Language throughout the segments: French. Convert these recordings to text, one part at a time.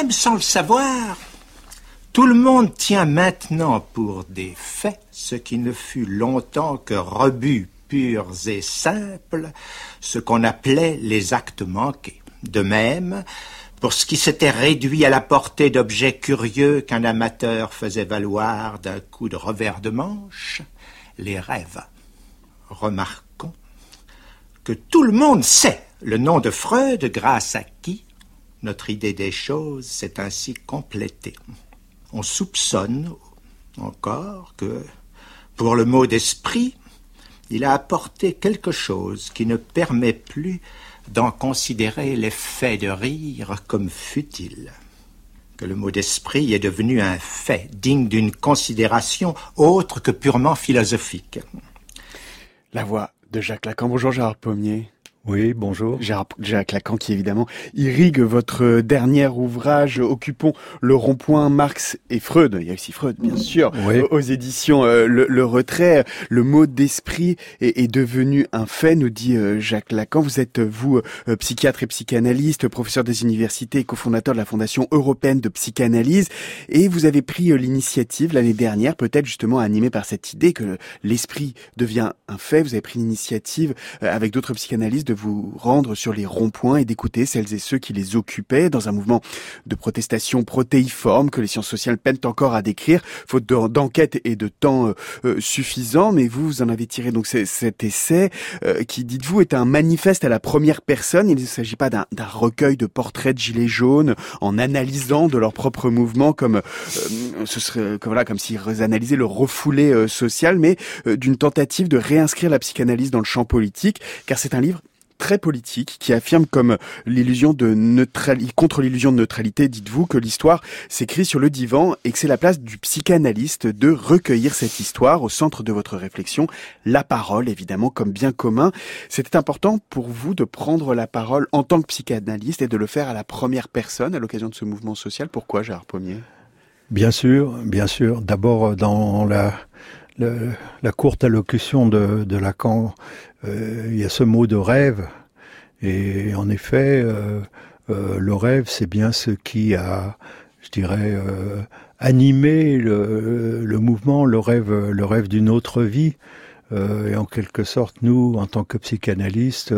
même sans le savoir, tout le monde tient maintenant pour des faits ce qui ne fut longtemps que rebuts purs et simples, ce qu'on appelait les actes manqués. De même, pour ce qui s'était réduit à la portée d'objets curieux qu'un amateur faisait valoir d'un coup de revers de manche, les rêves. Remarquons que tout le monde sait le nom de Freud, grâce à qui notre idée des choses s'est ainsi complétée. On soupçonne encore que, pour le mot d'esprit, il a apporté quelque chose qui ne permet plus d'en considérer l'effet de rire comme futile. Que le mot d'esprit est devenu un fait digne d'une considération autre que purement philosophique. La voix de Jacques Lacan. Bonjour Gérard Pommier. Oui, bonjour. Jacques Lacan qui évidemment irrigue votre dernier ouvrage Occupons le rond-point Marx et Freud. Il y a aussi Freud, bien sûr, oui. Aux éditions le Retrait. Le mot d'esprit est devenu un fait, nous dit Jacques Lacan. Vous êtes, vous, psychiatre et psychanalyste, professeur des universités et cofondateur de la Fondation européenne de psychanalyse. Et vous avez pris l'initiative l'année dernière, peut-être justement animé par cette idée que l'esprit devient un fait. Vous avez pris l'initiative avec d'autres psychanalystes de vous rendre sur les ronds-points et d'écouter celles et ceux qui les occupaient dans un mouvement de protestation protéiforme que les sciences sociales peinent encore à décrire, faute d'enquête et de temps suffisant. Mais vous en avez tiré donc cet essai qui, dites-vous, est un manifeste à la première personne. Il ne s'agit pas d'un recueil de portraits de gilets jaunes en analysant de leur propre mouvement comme s'ils analysaient le refoulé social, mais d'une tentative de réinscrire la psychanalyse dans le champ politique, car c'est un livre très politique, qui affirme comme contre l'illusion de neutralité, dites-vous, que l'histoire s'écrit sur le divan et que c'est la place du psychanalyste de recueillir cette histoire au centre de votre réflexion, la parole, évidemment, comme bien commun. C'était important pour vous de prendre la parole en tant que psychanalyste et de le faire à la première personne à l'occasion de ce mouvement social. Pourquoi, Gérard Pommier ? Bien sûr. D'abord, dans la courte allocution de Lacan, il y a ce mot de rêve, et en effet, le rêve, c'est bien ce qui a, je dirais, animé le mouvement, le rêve d'une autre vie, et en quelque sorte, nous, en tant que psychanalystes,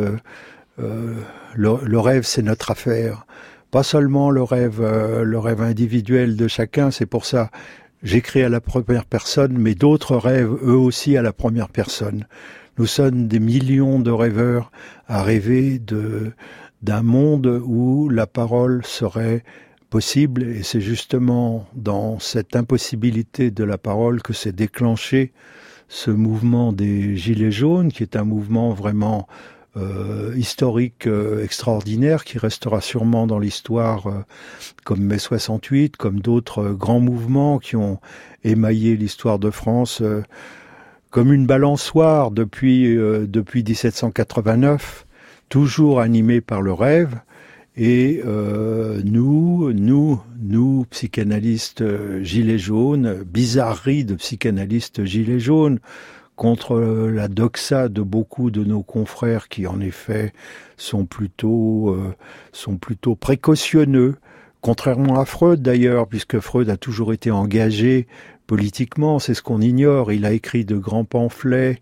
le rêve, c'est notre affaire. Pas seulement le rêve individuel de chacun, c'est pour ça j'écris à la première personne, mais d'autres rêvent eux aussi à la première personne. Nous sommes des millions de rêveurs à rêver d'un monde où la parole serait possible, et c'est justement dans cette impossibilité de la parole que s'est déclenché ce mouvement des Gilets jaunes, qui est un mouvement vraiment historique extraordinaire, qui restera sûrement dans l'histoire comme mai 68, comme d'autres grands mouvements qui ont émaillé l'histoire de France comme une balançoire depuis 1789, toujours animée par le rêve. Et nous, psychanalystes gilets jaunes, bizarrerie de psychanalystes gilets jaunes, contre la doxa de beaucoup de nos confrères qui, en effet, sont plutôt précautionneux, contrairement à Freud d'ailleurs, puisque Freud a toujours été engagé politiquement, c'est ce qu'on ignore. Il a écrit de grands pamphlets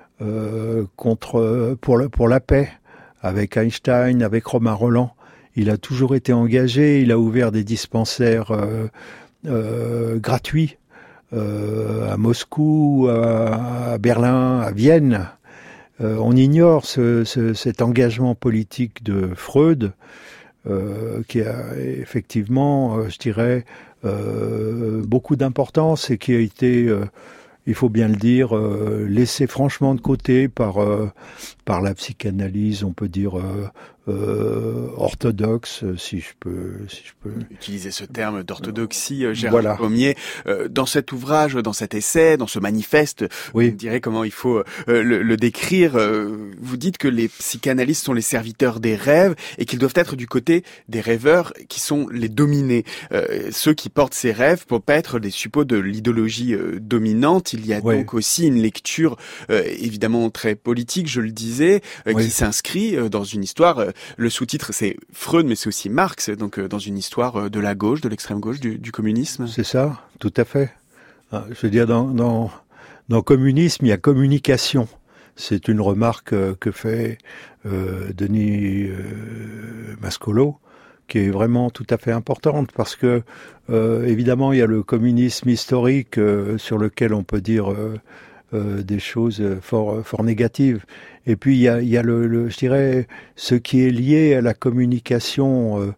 pour la paix, avec Einstein, avec Romain Rolland. Il a toujours été engagé, il a ouvert des dispensaires gratuits à Moscou, à Berlin, à Vienne. On ignore cet engagement politique de Freud, qui a effectivement, je dirais, beaucoup d'importance et qui a été, il faut bien le dire, laissé franchement de côté par la psychanalyse, on peut dire orthodoxe, si je peux utiliser ce terme d'orthodoxie, Gérard Pommier. Dans cet ouvrage, dans cet essai, dans ce manifeste, oui, vous me direz comment il faut le décrire. Vous dites que les psychanalystes sont les serviteurs des rêves et qu'ils doivent être du côté des rêveurs qui sont les dominés. Ceux qui portent ces rêves pour pas être des suppôts de l'idéologie dominante. Il y a donc aussi une lecture évidemment très politique, je le disais, qui s'inscrit dans une histoire Le sous-titre, c'est Freud, mais c'est aussi Marx, donc dans une histoire de la gauche, de l'extrême gauche, du communisme. C'est ça, tout à fait. Je veux dire, dans communisme, il y a communication. C'est une remarque que fait Denis Mascolo, qui est vraiment tout à fait importante, parce que évidemment, il y a le communisme historique sur lequel on peut dire des choses fort négatives. Et puis il y a je dirais, ce qui est lié à la communication,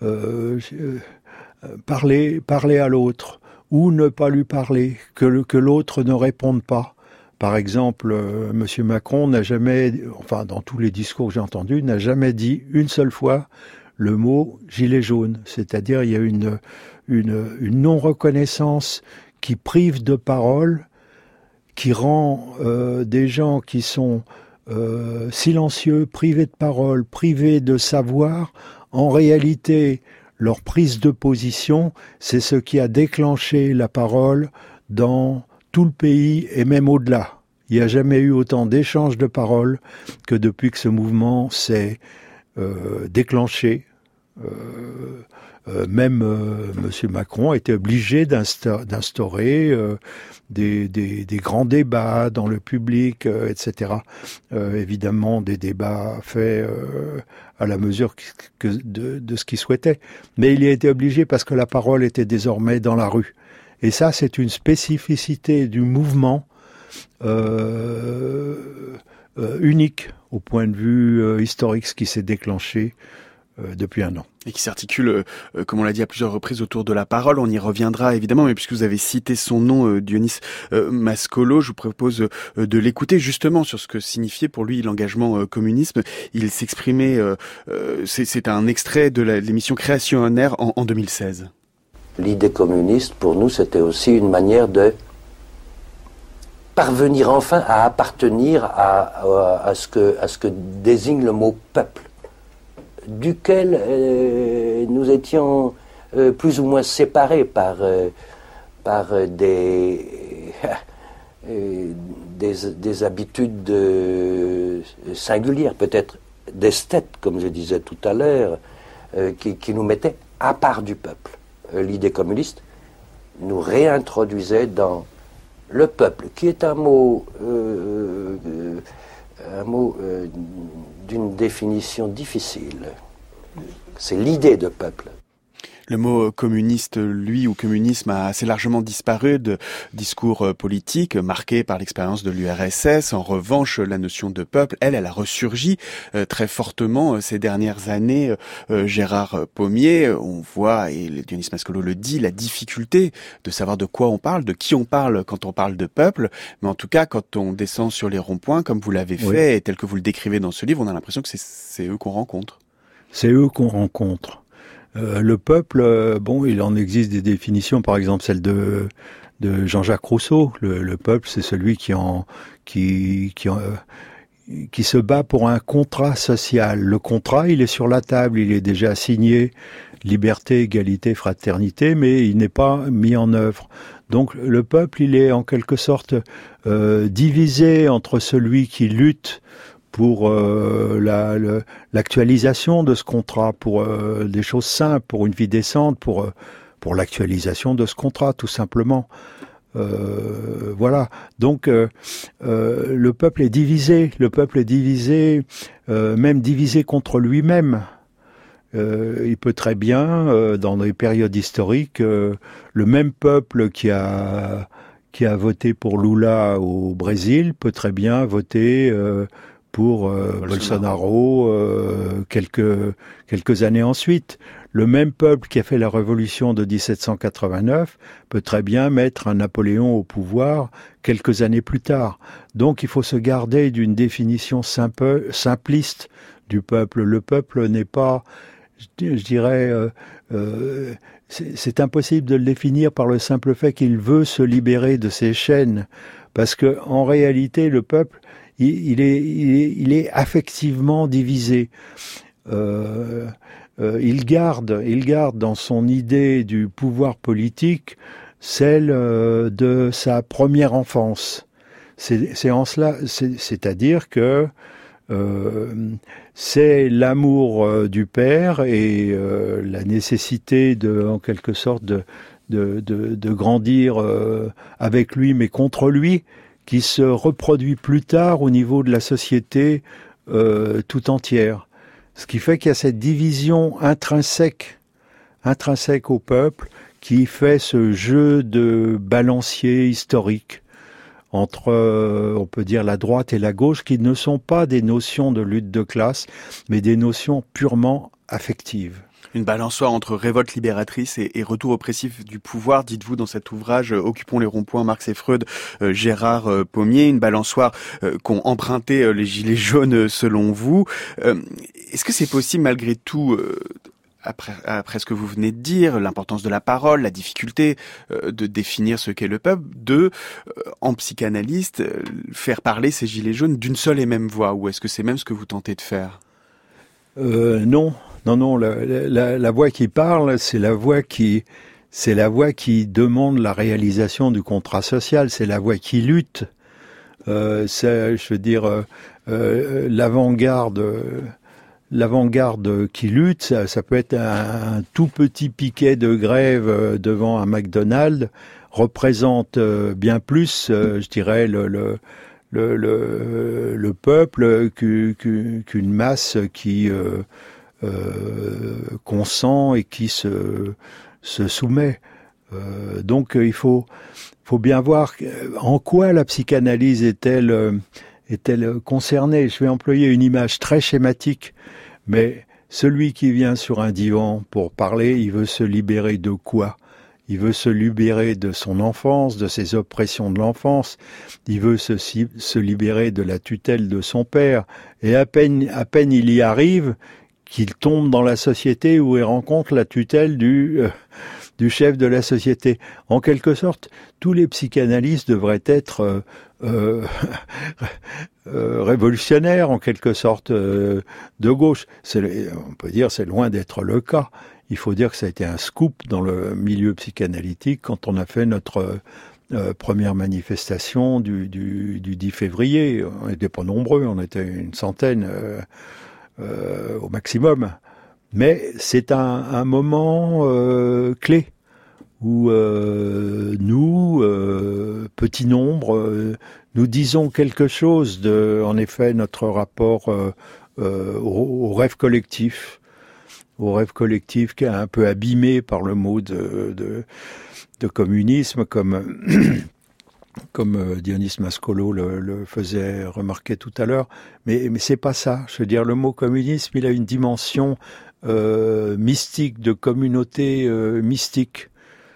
parler à l'autre, ou ne pas lui parler, que l'autre ne réponde pas. Par exemple, Monsieur Macron n'a jamais, enfin dans tous les discours que j'ai entendus, n'a jamais dit une seule fois le mot gilet jaune. C'est-à-dire il y a une non-reconnaissance qui prive de parole, qui rend des gens qui sont silencieux, privés de parole, privés de savoir. En réalité, leur prise de position, c'est ce qui a déclenché la parole dans tout le pays et même au-delà. Il n'y a jamais eu autant d'échanges de paroles que depuis que ce mouvement s'est déclenché. Même M. Macron a été obligé d'instaurer des grands débats dans le public, etc. Évidemment, des débats faits à la mesure de ce qu'il souhaitait. Mais il y a été obligé parce que la parole était désormais dans la rue. Et ça, c'est une spécificité du mouvement unique au point de vue historique, ce qui s'est déclenché depuis un an. Et qui s'articule, comme on l'a dit à plusieurs reprises, autour de la parole. On y reviendra évidemment, mais puisque vous avez cité son nom, Dionys Mascolo, je vous propose de l'écouter justement sur ce que signifiait pour lui l'engagement communisme. Il s'exprimait, c'est un extrait de l'émission Création en Air en 2016. L'idée communiste, pour nous, c'était aussi une manière de parvenir enfin à appartenir à ce que désigne le mot peuple, duquel nous étions plus ou moins séparés par des habitudes singulières, peut-être d'esthètes, comme je disais tout à l'heure, qui nous mettaient à part du peuple. L'idée communiste nous réintroduisait dans le peuple, qui est un mot d'une définition difficile. C'est l'idée de peuple. Le mot communiste, lui, ou communisme, a assez largement disparu de discours politiques marqués par l'expérience de l'URSS. En revanche, la notion de peuple, elle a ressurgi très fortement ces dernières années. Gérard Pommier, on voit, et Dionys Mascolo le dit, la difficulté de savoir de quoi on parle, de qui on parle quand on parle de peuple. Mais en tout cas, quand on descend sur les ronds-points, comme vous l'avez fait, et tel que vous le décrivez dans ce livre, on a l'impression que c'est eux qu'on rencontre. C'est eux qu'on rencontre. Le peuple, bon, il en existe des définitions, par exemple celle de Jean-Jacques Rousseau. Le peuple, c'est celui qui se bat pour un contrat social. Le contrat, il est sur la table, il est déjà signé, liberté, égalité, fraternité, mais il n'est pas mis en œuvre. Donc le peuple, il est en quelque sorte divisé entre celui qui lutte pour l'actualisation de ce contrat, pour des choses simples, pour une vie décente, pour l'actualisation de ce contrat, tout simplement. Voilà. Donc le peuple est divisé. Le peuple est divisé, même divisé contre lui-même. Il peut très bien, dans des périodes historiques, le même peuple qui a voté pour Lula au Brésil peut très bien voter pour Bolsonaro quelques années ensuite. Le même peuple qui a fait la révolution de 1789 peut très bien mettre un Napoléon au pouvoir quelques années plus tard. Donc il faut se garder d'une définition simpliste du peuple. Le peuple n'est pas, je dirais, c'est impossible de le définir par le simple fait qu'il veut se libérer de ses chaînes. Parce que en réalité, le peuple, il est affectivement divisé. Il garde dans son idée du pouvoir politique celle de sa première enfance. C'est en cela, c'est-à-dire que c'est l'amour du père et la nécessité en quelque sorte de grandir avec lui mais contre lui, qui se reproduit plus tard au niveau de la société tout entière. Ce qui fait qu'il y a cette division intrinsèque au peuple qui fait ce jeu de balancier historique entre, on peut dire, la droite et la gauche, qui ne sont pas des notions de lutte de classe, mais des notions purement affectives. Une balançoire entre révolte libératrice et retour oppressif du pouvoir, dites-vous dans cet ouvrage Occupons les ronds-points, Marx et Freud, Gérard Pommier, une balançoire qu'ont emprunté les Gilets jaunes selon vous. Est-ce que c'est possible malgré tout, après ce que vous venez de dire, l'importance de la parole, la difficulté de définir ce qu'est le peuple, en psychanalyste, faire parler ces Gilets jaunes d'une seule et même voix, ou est-ce que c'est même ce que vous tentez de faire ? Non, la voix qui parle, c'est la voix qui demande la réalisation du contrat social, c'est la voix qui lutte. L'avant-garde qui lutte, ça peut être un tout petit piquet de grève devant un McDonald's, représente bien plus, je dirais, le peuple qu'une masse qui consent et qui se soumet. Donc il faut bien voir en quoi la psychanalyse est-elle concernée. Je vais employer une image très schématique, mais celui qui vient sur un divan pour parler, il veut se libérer de quoi ? Il veut se libérer de son enfance, de ses oppressions de l'enfance. Il veut se libérer de la tutelle de son père. Et à peine il y arrive, qu'il tombe dans la société où il rencontre la tutelle du chef de la société. En quelque sorte, tous les psychanalystes devraient être révolutionnaires, en quelque sorte, de gauche. On peut dire c'est loin d'être le cas. Il faut dire que ça a été un scoop dans le milieu psychanalytique quand on a fait notre première manifestation du 10 février. On n'était pas nombreux, on était une centaine au maximum. Mais c'est un moment clé où nous, petit nombre, nous disons quelque chose de, en effet, notre rapport au rêve collectif. Au rêve collectif qui est un peu abîmé par le mot de communisme, comme Dionys Mascolo le faisait remarquer tout à l'heure. Mais c'est pas ça. Je veux dire, le mot communisme, il a une dimension mystique, de communauté mystique,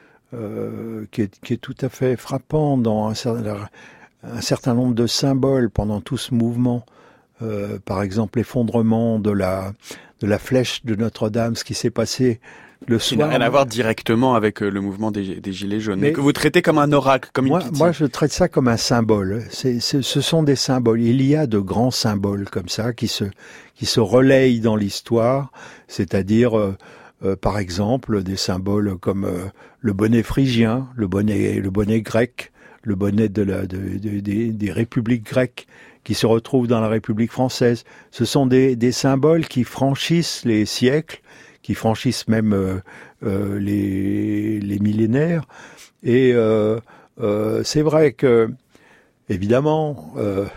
qui est tout à fait frappant dans un certain nombre de symboles pendant tout ce mouvement. Par exemple, l'effondrement de la flèche de Notre-Dame, ce qui s'est passé le soir. Qui n'a rien à voir directement avec le mouvement des Gilets jaunes, mais que vous traitez comme un oracle, comme une pitié. Moi, je traite ça comme un symbole. Ce sont des symboles. Il y a de grands symboles comme ça qui se relayent dans l'histoire, c'est-à-dire, par exemple, des symboles comme le bonnet phrygien, le bonnet grec, le bonnet des républiques grecques, qui se retrouvent dans la République française. Ce sont des symboles qui franchissent les siècles, qui franchissent même les millénaires. Et c'est vrai que, évidemment,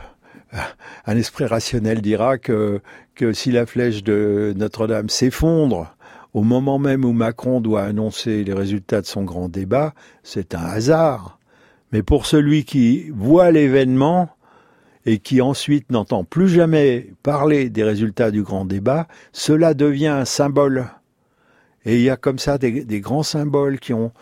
un esprit rationnel dira que si la flèche de Notre-Dame s'effondre au moment même où Macron doit annoncer les résultats de son grand débat, c'est un hasard. Mais pour celui qui voit l'événement, et qui ensuite n'entend plus jamais parler des résultats du grand débat, cela devient un symbole. Et il y a comme ça des grands symboles qui ont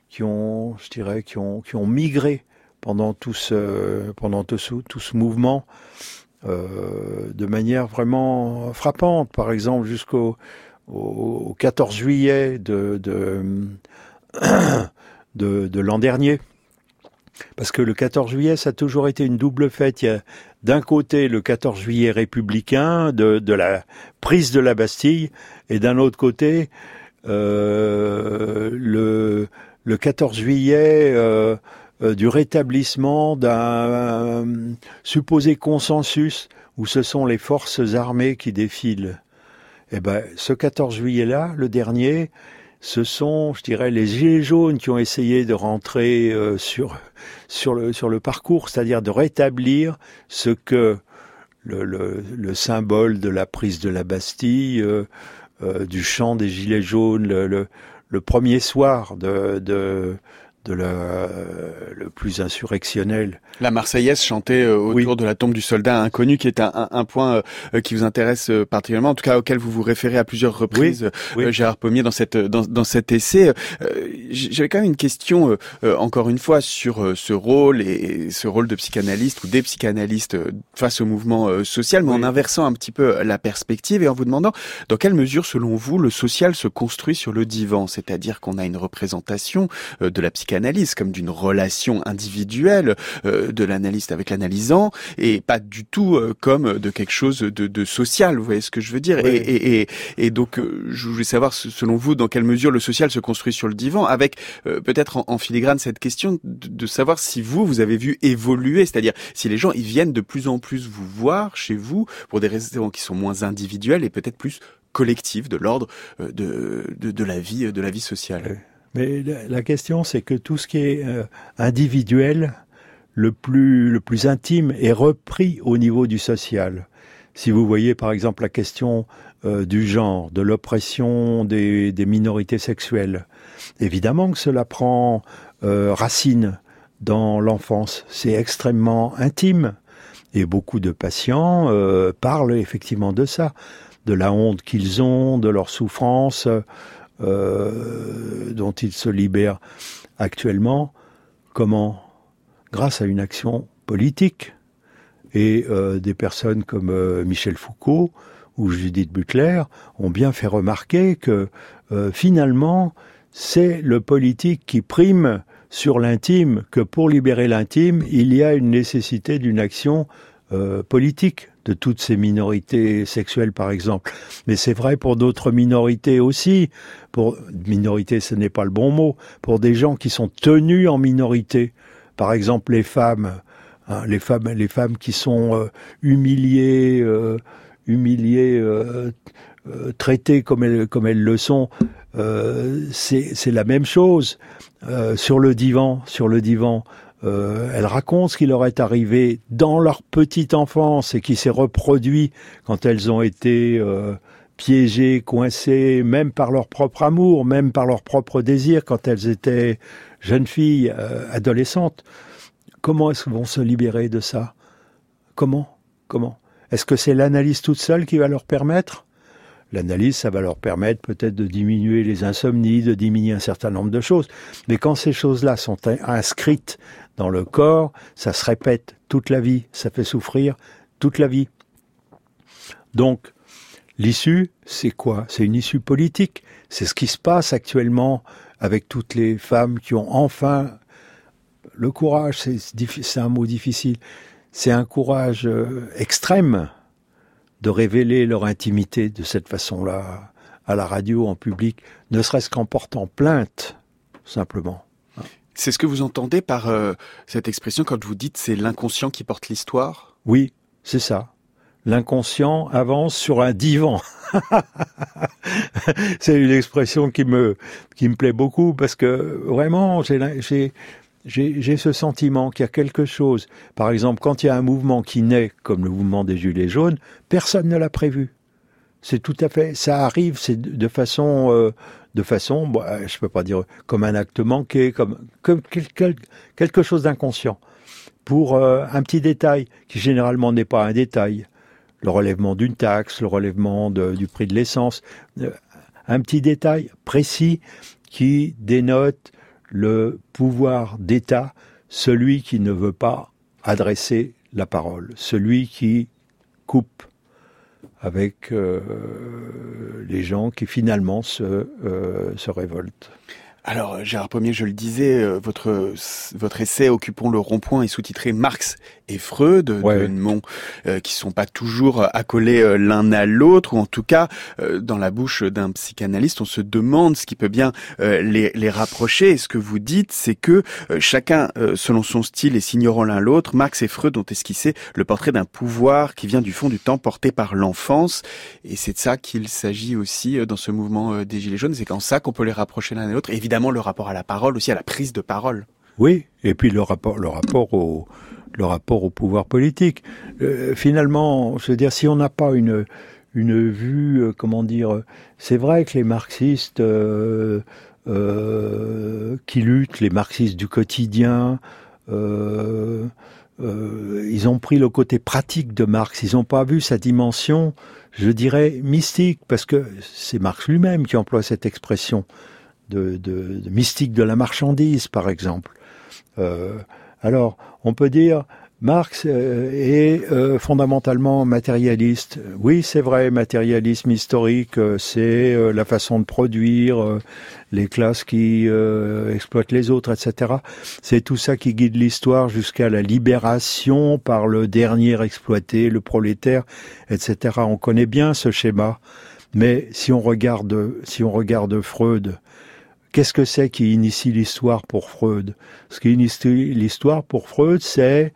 migré pendant tout ce mouvement de manière vraiment frappante. Par exemple, jusqu'au 14 juillet de l'an dernier. Parce que le 14 juillet, ça a toujours été une double fête. Il y a d'un côté le 14 juillet républicain de la prise de la Bastille, et d'un autre côté le 14 juillet du rétablissement supposé consensus où ce sont les forces armées qui défilent. Eh ben, ce 14 juillet-là, le dernier, ce sont, je dirais, les gilets jaunes qui ont essayé de rentrer sur le parcours, c'est-à-dire de rétablir ce que le symbole de la prise de la Bastille, du chant des gilets jaunes, le premier soir le plus insurrectionnel. La Marseillaise chantée autour de la tombe du soldat inconnu, qui est un point qui vous intéresse particulièrement, en tout cas auquel vous vous référez à plusieurs reprises, Gérard Pommier, dans cet essai. J'avais quand même une question, encore une fois, sur ce rôle et ce rôle de psychanalyste ou des psychanalystes face au mouvement social, mais en inversant un petit peu la perspective et en vous demandant dans quelle mesure, selon vous, le social se construit sur le divan, c'est-à-dire qu'on a une représentation de la psychanalyse comme d'une relation individuelle, de l'analyste avec l'analysant, et pas du tout comme de quelque chose de social, vous voyez ce que je veux dire. Oui. Et donc, je voulais savoir, selon vous, dans quelle mesure le social se construit sur le divan, avec peut-être en filigrane cette question de savoir si vous avez vu évoluer, c'est-à-dire si les gens ils viennent de plus en plus vous voir chez vous pour des raisons qui sont moins individuelles et peut-être plus collectives, de l'ordre de la vie sociale. Mais la question, c'est que tout ce qui est individuel, le plus intime, est repris au niveau du social. Si vous voyez par exemple la question du genre, de l'oppression des minorités sexuelles, évidemment que cela prend racine dans l'enfance. C'est extrêmement intime. Et beaucoup de patients parlent effectivement de ça, de la honte qu'ils ont, de leur souffrance dont ils se libèrent actuellement. Comment ? Grâce à une action politique. Et des personnes comme Michel Foucault ou Judith Butler ont bien fait remarquer que finalement, c'est le politique qui prime sur l'intime, que pour libérer l'intime, il y a une nécessité d'une action politique de toutes ces minorités sexuelles, par exemple. Mais c'est vrai pour d'autres minorités aussi. Pour minorité, ce n'est pas le bon mot. Pour des gens qui sont tenus en minorité. Par exemple, les femmes, les femmes qui sont humiliées, traitées comme elles le sont, c'est la même chose. Sur le divan, elles racontent ce qui leur est arrivé dans leur petite enfance et qui s'est reproduit quand elles ont été piégées, coincées, même par leur propre amour, même par leur propre désir quand elles étaient jeunes filles, adolescentes. Comment est-ce qu'elles vont se libérer de ça ? Comment ? Est-ce que c'est l'analyse toute seule qui va leur permettre ? L'analyse, ça va leur permettre peut-être de diminuer les insomnies, de diminuer un certain nombre de choses. Mais quand ces choses-là sont inscrites dans le corps, ça se répète toute la vie, ça fait souffrir toute la vie. Donc, l'issue, c'est quoi ? C'est une issue politique. C'est ce qui se passe actuellement avec toutes les femmes qui ont enfin le courage, c'est un mot difficile, c'est un courage extrême de révéler leur intimité de cette façon-là, à la radio, en public, ne serait-ce qu'en portant plainte, simplement. C'est ce que vous entendez par cette expression quand vous dites c'est l'inconscient qui porte l'histoire ? Oui, c'est ça. L'inconscient avance sur un divan. C'est une expression qui me plaît beaucoup parce que vraiment j'ai ce sentiment qu'il y a quelque chose. Par exemple, quand il y a un mouvement qui naît, comme le mouvement des Gilets jaunes, personne ne l'a prévu. C'est tout à fait, ça arrive, c'est de façon, je peux pas dire comme un acte manqué, comme quelque chose d'inconscient. Pour un petit détail qui généralement n'est pas un détail. Le relèvement d'une taxe, le relèvement du prix de l'essence, un petit détail précis qui dénote le pouvoir d'État, celui qui ne veut pas adresser la parole, celui qui coupe avec les gens qui finalement se révoltent. Alors, Gérard Pommier, je le disais, votre essai Occupons le rond-point est sous-titré Marx et Freud, deux noms qui sont pas toujours accolés l'un à l'autre, ou en tout cas, dans la bouche d'un psychanalyste, on se demande ce qui peut bien les rapprocher. Et ce que vous dites, c'est que chacun, selon son style et s'ignorant l'un l'autre, Marx et Freud ont esquissé le portrait d'un pouvoir qui vient du fond du temps porté par l'enfance. Et c'est de ça qu'il s'agit aussi dans ce mouvement des Gilets jaunes. C'est qu'en ça qu'on peut les rapprocher l'un et l'autre. Évidemment, le rapport à la parole, aussi à la prise de parole. Oui, et puis le rapport au pouvoir politique. Finalement, je veux dire, si on n'a pas une vue, c'est vrai que les marxistes qui luttent, les marxistes du quotidien, ils ont pris le côté pratique de Marx, ils n'ont pas vu sa dimension, je dirais, mystique, parce que c'est Marx lui-même qui emploie cette expression de mystique de la marchandise, par exemple. Alors, on peut dire, Marx est fondamentalement matérialiste. Oui, c'est vrai, matérialisme historique, c'est la façon de produire, les classes qui exploitent les autres, etc. C'est tout ça qui guide l'histoire jusqu'à la libération par le dernier exploité, le prolétaire, etc. On connaît bien ce schéma. Mais si on regarde Freud, qu'est-ce que c'est qui initie l'histoire pour Freud? Ce qui initie l'histoire pour Freud, c'est,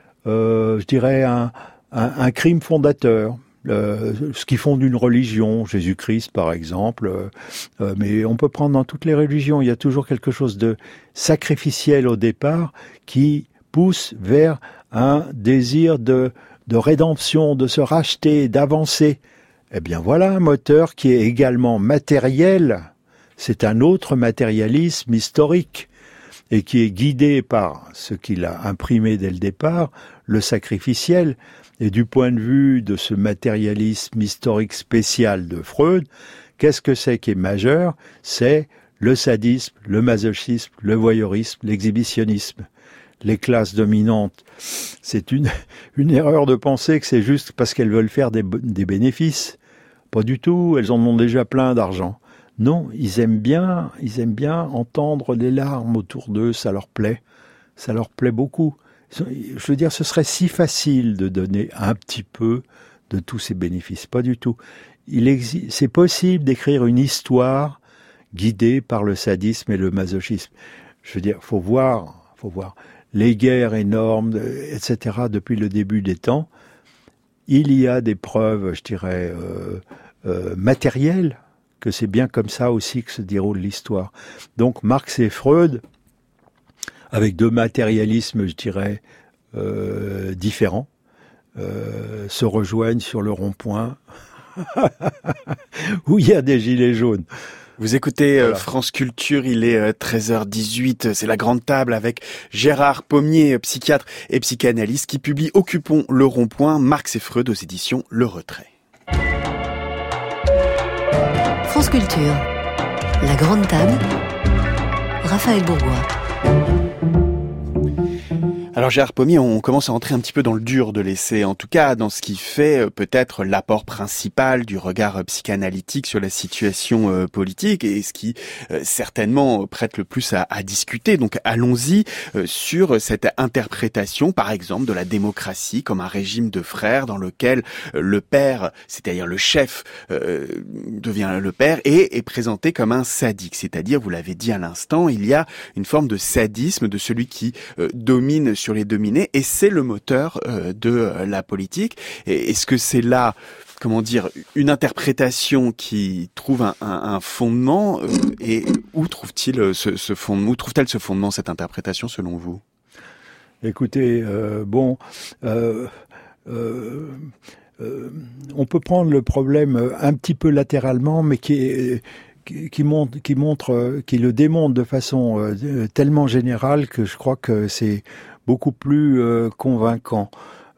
je dirais, un crime fondateur. Ce qui fonde une religion, Jésus-Christ par exemple, mais on peut prendre dans toutes les religions, il y a toujours quelque chose de sacrificiel au départ qui pousse vers un désir de rédemption, de se racheter, d'avancer. Eh bien voilà un moteur qui est également matériel. C'est un autre matérialisme historique et qui est guidé par ce qu'il a imprimé dès le départ, le sacrificiel. Et du point de vue de ce matérialisme historique spécial de Freud, qu'est-ce que c'est qui est majeur? C'est le sadisme, le masochisme, le voyeurisme, l'exhibitionnisme. Les classes dominantes, c'est une erreur de penser que c'est juste parce qu'elles veulent faire des bénéfices. Pas du tout, elles en ont déjà plein d'argent. Non, ils aiment bien entendre les larmes autour d'eux, ça leur plaît beaucoup. Je veux dire, ce serait si facile de donner un petit peu de tous ces bénéfices, pas du tout. C'est possible d'écrire une histoire guidée par le sadisme et le masochisme. Je veux dire, faut voir les guerres énormes, etc. depuis le début des temps. Il y a des preuves, je dirais, matérielles, que c'est bien comme ça aussi que se déroule l'histoire. Donc Marx et Freud, avec deux matérialismes, je dirais, différents, se rejoignent sur le rond-point où il y a des gilets jaunes. Vous écoutez France Culture, il est 13h18, c'est la grande table avec Gérard Pommier, psychiatre et psychanalyste, qui publie Occupons le rond-point, Marx et Freud aux éditions Le Retrait. France Culture, la grande table, Raphaël Bourgois. Alors Gérard Pommier, on commence à entrer un petit peu dans le dur de l'essai, en tout cas dans ce qui fait peut-être l'apport principal du regard psychanalytique sur la situation politique et ce qui certainement prête le plus à discuter. Donc allons-y sur cette interprétation, par exemple, de la démocratie comme un régime de frères dans lequel le père, c'est-à-dire le chef, devient le père et est présenté comme un sadique. C'est-à-dire, vous l'avez dit à l'instant, il y a une forme de sadisme de celui qui domine sur les dominés, et c'est le moteur de la politique. Et est-ce que c'est là, une interprétation qui trouve un fondement, et où trouve-t-il ce fondement, où trouve-t-elle ce fondement, cette interprétation, selon vous? Écoutez, on peut prendre le problème un petit peu latéralement, mais qui le démontre de façon tellement générale que je crois que c'est beaucoup plus convaincant.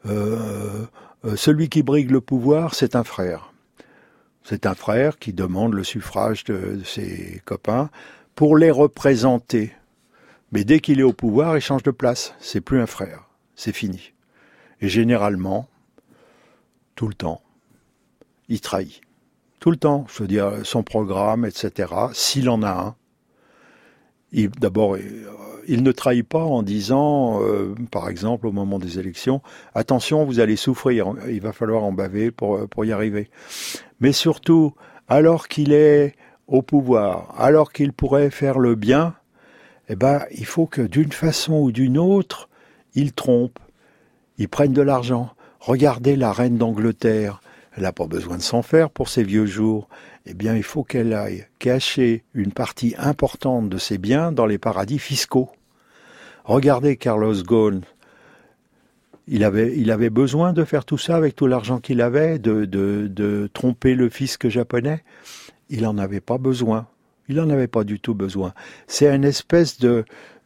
Celui qui brigue le pouvoir, c'est un frère. C'est un frère qui demande le suffrage de ses copains pour les représenter. Mais dès qu'il est au pouvoir, il change de place. C'est plus un frère. C'est fini. Et généralement, tout le temps, il trahit. Tout le temps, je veux dire, son programme, etc., s'il en a un. D'abord, il ne trahit pas en disant, par exemple, au moment des élections, attention, vous allez souffrir, il va falloir en baver pour y arriver. Mais surtout, alors qu'il est au pouvoir, alors qu'il pourrait faire le bien, eh ben, il faut que d'une façon ou d'une autre, il trompe, il prenne de l'argent. Regardez la reine d'Angleterre, elle n'a pas besoin de s'en faire pour ses vieux jours. Eh bien, il faut qu'elle aille cacher une partie importante de ses biens dans les paradis fiscaux. Regardez Carlos Ghosn. Il avait besoin de faire tout ça avec tout l'argent qu'il avait, de tromper le fisc japonais. Il n'en avait pas besoin. Il n'en avait pas du tout besoin. C'est une espèce de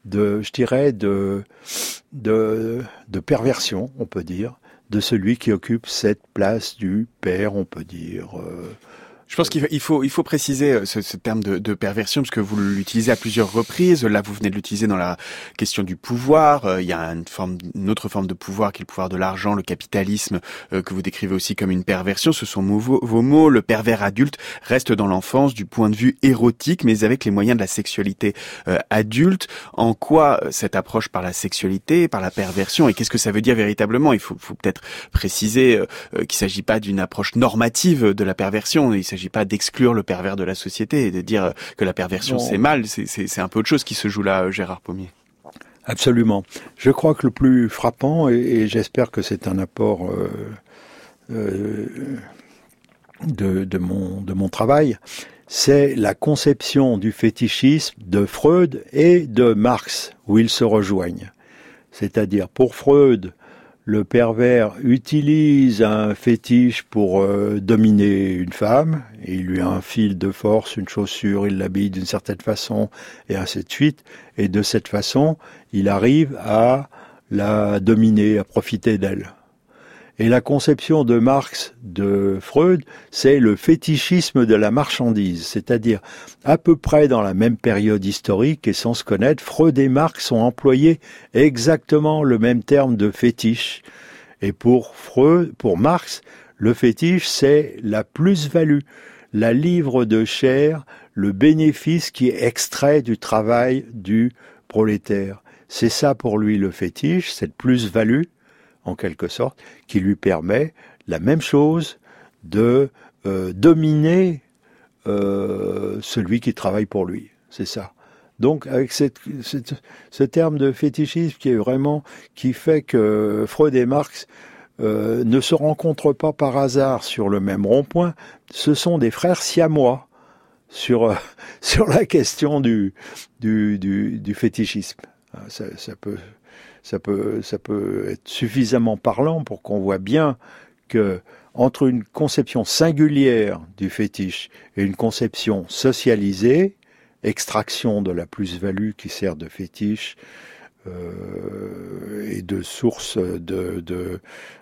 perversion, on peut dire, de celui qui occupe cette place du père, on peut dire. Je pense qu'il faut préciser ce terme de perversion, parce que vous l'utilisez à plusieurs reprises. Là, vous venez de l'utiliser dans la question du pouvoir. Il y a une autre forme de pouvoir qui est le pouvoir de l'argent, le capitalisme, que vous décrivez aussi comme une perversion. Ce sont vos mots. Le pervers adulte reste dans l'enfance du point de vue érotique, mais avec les moyens de la sexualité adulte. En quoi cette approche par la sexualité, par la perversion, et qu'est-ce que ça veut dire véritablement? Il faut peut-être préciser qu'il ne s'agit pas d'une approche normative de la perversion. Il s'agit pas d'exclure le pervers de la société et de dire que la perversion c'est mal, c'est un peu autre chose qui se joue là, Gérard Pommier. Absolument. Je crois que le plus frappant, et j'espère que c'est un apport de mon travail, c'est la conception du fétichisme de Freud et de Marx, où ils se rejoignent. C'est-à-dire, pour Freud, le pervers utilise un fétiche pour dominer une femme. Il lui infile de force une chaussure, il l'habille d'une certaine façon, et ainsi de suite. Et de cette façon, il arrive à la dominer, à profiter d'elle. Et la conception de Marx, de Freud, c'est le fétichisme de la marchandise. C'est-à-dire, à peu près dans la même période historique et sans se connaître, Freud et Marx ont employé exactement le même terme de fétiche. Et pour Marx, le fétiche, c'est la plus-value, la livre de chair, le bénéfice qui est extrait du travail du prolétaire. C'est ça pour lui le fétiche, cette plus-value, en quelque sorte, qui lui permet la même chose de dominer celui qui travaille pour lui. C'est ça. Donc, avec ce terme de fétichisme qui fait que Freud et Marx ne se rencontrent pas par hasard sur le même rond-point, ce sont des frères siamois sur la question du fétichisme. Ça peut être suffisamment parlant pour qu'on voit bien que entre une conception singulière du fétiche et une conception socialisée, extraction de la plus-value qui sert de fétiche et de source de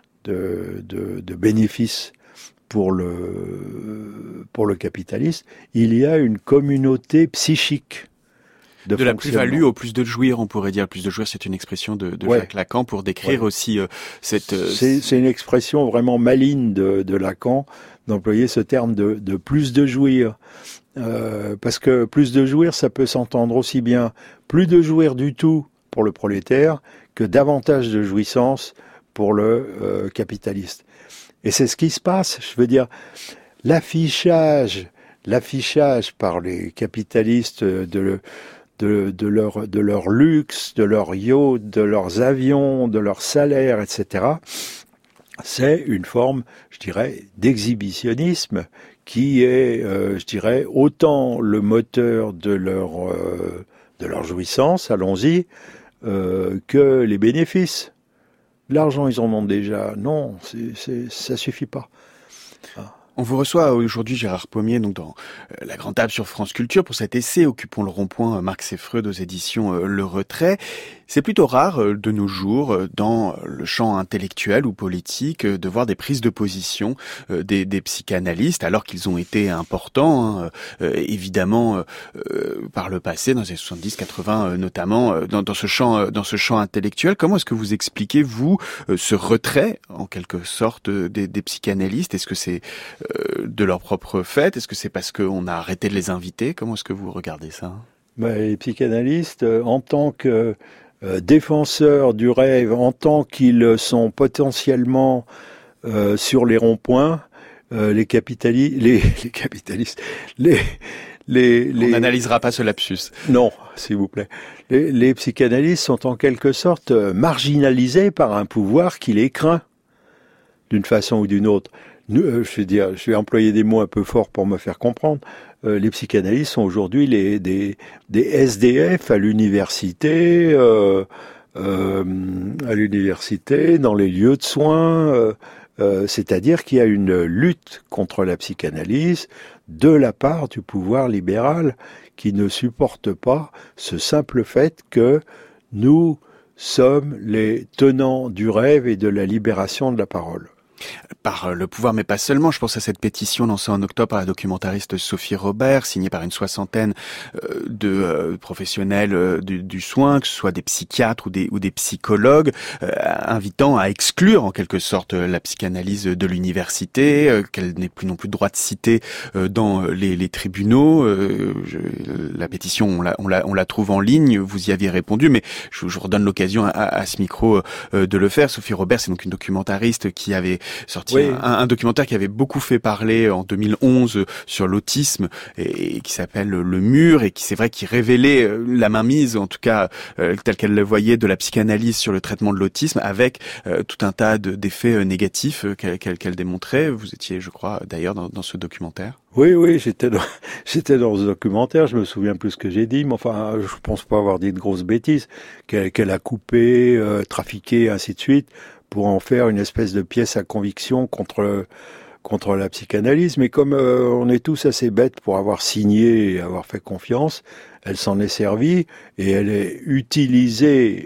bénéfices pour le capitaliste, il y a une communauté psychique. De la plus-value au plus de jouir, on pourrait dire. Plus de jouir, c'est une expression de Jacques Lacan pour décrire aussi cette... C'est une expression vraiment maligne de Lacan d'employer ce terme de plus de jouir. Parce que plus de jouir, ça peut s'entendre aussi bien plus de jouir du tout pour le prolétaire que davantage de jouissance pour le capitaliste. Et c'est ce qui se passe. Je veux dire, l'affichage par les capitalistes de leur luxe, de leur yacht, de leurs avions, de leurs salaires, etc. C'est une forme, je dirais, d'exhibitionnisme qui est, je dirais, autant le moteur de leur jouissance, allons-y, que les bénéfices. L'argent, ils en ont déjà. Non, ça suffit pas. On vous reçoit aujourd'hui, Gérard Pommier, donc dans la grande table sur France Culture pour cet essai Occupons le rond-point, Marx et Freud aux éditions Le Retrait. C'est plutôt rare de nos jours dans le champ intellectuel ou politique de voir des prises de position des psychanalystes alors qu'ils ont été importants, évidemment par le passé, dans les 70-80 notamment, dans ce champ intellectuel. Comment est-ce que vous expliquez, vous, ce retrait, en quelque sorte, des psychanalystes? Est-ce que c'est de leur propre fait? Est-ce que c'est parce qu'on a arrêté de les inviter? Comment est-ce que vous regardez ça? Les psychanalystes, en tant que défenseurs du rêve, en tant qu'ils sont potentiellement sur les ronds-points, les capitalistes, on n'analysera pas ce lapsus. Non, s'il vous plaît. Les psychanalystes sont en quelque sorte marginalisés par un pouvoir qui les craint, d'une façon ou d'une autre. Je vais employer des mots un peu forts pour me faire comprendre. Les psychanalystes sont aujourd'hui des SDF à l'université, dans les lieux de soins. C'est-à-dire qu'il y a une lutte contre la psychanalyse de la part du pouvoir libéral qui ne supporte pas ce simple fait que nous sommes les tenants du rêve et de la libération de la parole. Par le pouvoir, mais pas seulement. Je pense à cette pétition lancée en octobre par la documentariste Sophie Robert, signée par une 60aine de professionnels du soin, que ce soit des psychiatres ou des psychologues, invitant à exclure en quelque sorte la psychanalyse de l'université, qu'elle n'ait plus non plus de droit de citer dans les tribunaux. La pétition, on la trouve en ligne. Vous y aviez répondu, mais je vous redonne l'occasion à ce micro de le faire. Sophie Robert, c'est donc une documentariste qui avait sorti un documentaire qui avait beaucoup fait parler en 2011 sur l'autisme et qui s'appelle Le Mur et qui, c'est vrai, qui révélait la mainmise, en tout cas telle qu'elle le voyait, de la psychanalyse sur le traitement de l'autisme, avec tout un tas d'effets négatifs qu'elle démontrait. Vous étiez, je crois, d'ailleurs dans ce documentaire. Oui, j'étais dans ce documentaire, je me souviens plus ce que j'ai dit, mais enfin, je pense pas avoir dit de grosses bêtises, qu'elle a coupé, trafiqué, ainsi de suite, pour en faire une espèce de pièce à conviction contre la psychanalyse. Mais comme on est tous assez bêtes pour avoir signé et avoir fait confiance, elle s'en est servie et elle est utilisée,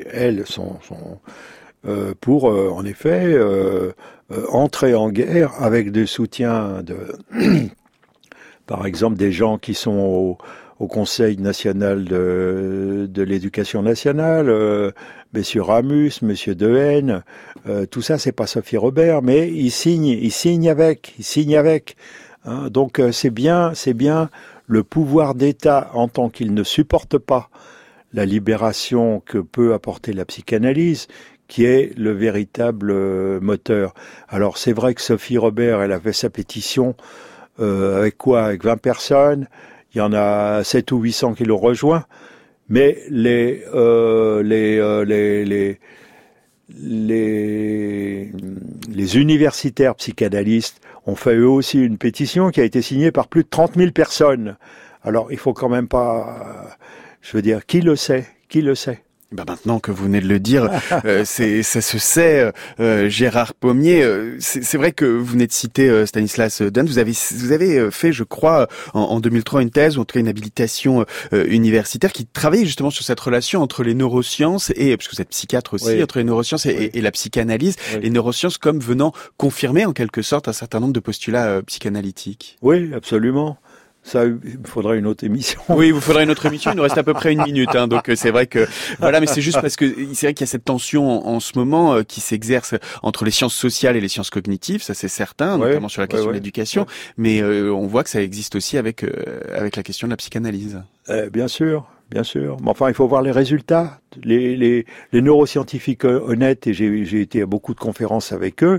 pour en effet entrer en guerre avec des soutiens de par exemple des gens qui sont au Conseil national de l'éducation nationale, Messieurs Ramus, Monsieur Dehaene, tout ça c'est pas Sophie Robert, mais il signe avec. Hein, donc c'est bien le pouvoir d'État en tant qu'il ne supporte pas la libération que peut apporter la psychanalyse, qui est le véritable moteur. Alors c'est vrai que Sophie Robert, elle a fait sa pétition avec 20 personnes. Il y en a 7 ou 800 qui l'ont rejoint, mais les universitaires psychanalystes ont fait eux aussi une pétition qui a été signée par plus de 30 000 personnes. Alors il faut quand même pas, je veux dire, qui le sait? Maintenant que vous venez de le dire, ça se sait. Gérard Pommier, c'est vrai que vous venez de citer Stanislas Dehaene. Vous avez fait, je crois, en 2003 une thèse ou en tout cas une habilitation universitaire qui travaillait justement sur cette relation entre les neurosciences et, parce que vous êtes psychiatre aussi, oui, entre les neurosciences et la psychanalyse, oui, les neurosciences comme venant confirmer en quelque sorte un certain nombre de postulats psychanalytiques. Oui, absolument. Ça, il me faudrait une autre émission. Oui, il vous faudrait une autre émission. Il nous reste à peu près 1 minute, hein, donc c'est vrai que voilà, mais c'est juste parce que c'est vrai qu'il y a cette tension en ce moment qui s'exerce entre les sciences sociales et les sciences cognitives, ça c'est certain, ouais, notamment sur la question de l'éducation. Ouais. Mais on voit que ça existe aussi avec la question de la psychanalyse. Bien sûr. Mais enfin, il faut voir les résultats. Les neuroscientifiques honnêtes, et j'ai été à beaucoup de conférences avec eux,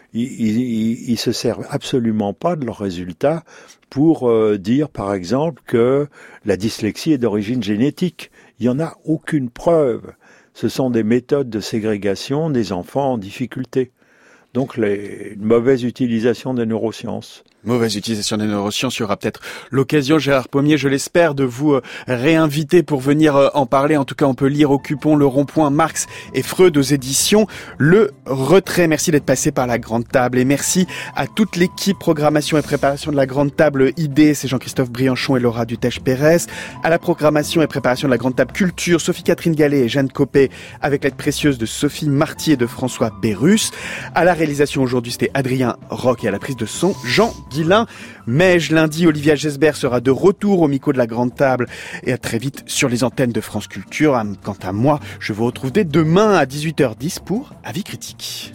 ils se servent absolument pas de leurs résultats pour dire, par exemple, que la dyslexie est d'origine génétique. Il n'y en a aucune preuve. Ce sont des méthodes de ségrégation des enfants en difficulté. Donc, une mauvaise utilisation des neurosciences. Mauvaise utilisation des neurosciences, il y aura peut-être l'occasion, Gérard Pommier, je l'espère, de vous réinviter pour venir en parler. En tout cas, on peut lire Occupons le rond-point Marx et Freud aux éditions Le Retrait. Merci d'être passé par la Grande Table et merci à toute l'équipe programmation et préparation de la Grande Table ID, c'est Jean-Christophe Brianchon et Laura Dutèche-Pérez. À la programmation et préparation de la Grande Table Culture, Sophie-Catherine Gallet et Jeanne Copé, avec l'aide précieuse de Sophie Marty et de François Bérus. À la réalisation aujourd'hui, c'était Adrien Roch et à la prise de son, Jean Guillain. Meige, lundi, Olivia Gesbert sera de retour au micro de la Grande Table et à très vite sur les antennes de France Culture. Quant à moi, je vous retrouve dès demain à 18h10 pour Avis Critique.